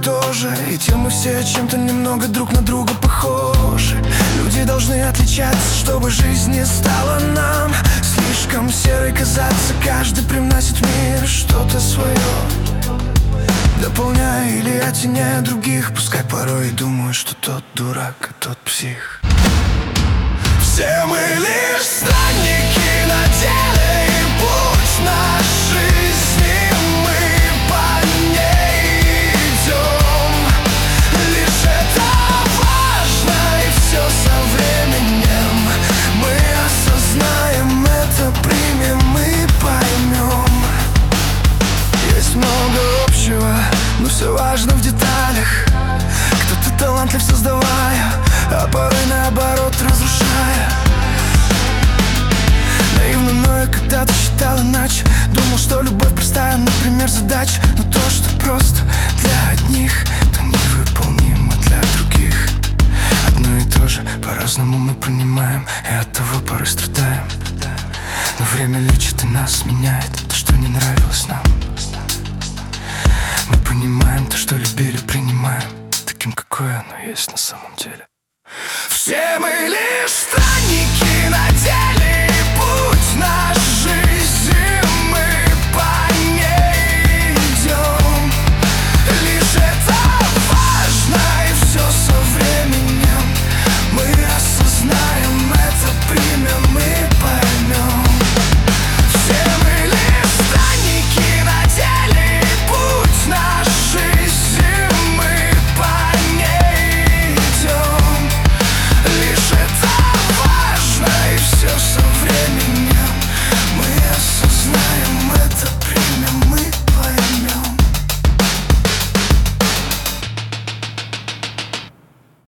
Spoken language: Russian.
тоже, и тем мы все чем-то немного друг на друга похожи. Люди должны отличаться, чтобы жизнь не стала нам слишком серой казаться. Каждый привносит в мир что-то свое, дополняя или оттеняя других. Пускай порой и думают, что тот дурак, а тот псих. Все мы лишь странники на деле, и путь наш жизни, мы по ней идем. Лишь это важно, и все со временем мы осознаем это, примем и поймем. Есть много общего, но все важно в деталях. Кто-то талантлив, создавая, а порой наоборот разрушая. Наивно, но я когда-то считал иначе. Думал, что любовь простая, например, задача. Но то, что просто для одних, то невыполнимо для других. Одно и то же по-разному мы понимаем, и от того порой страдаем. Но время лечит и нас меняет то, что не нравилось нам. Мы понимаем то, что любили, принимаем таким, какое оно есть на самом деле. Все мы лишь странники на деле, и путь наш жизни, мы по ней идем. Лишь это важно, и все со временем мы осознаем это, примем и поймем. Все мы лишь странники на деле, и путь наш жизни, мы по ней идем. Лишь это важно, и все со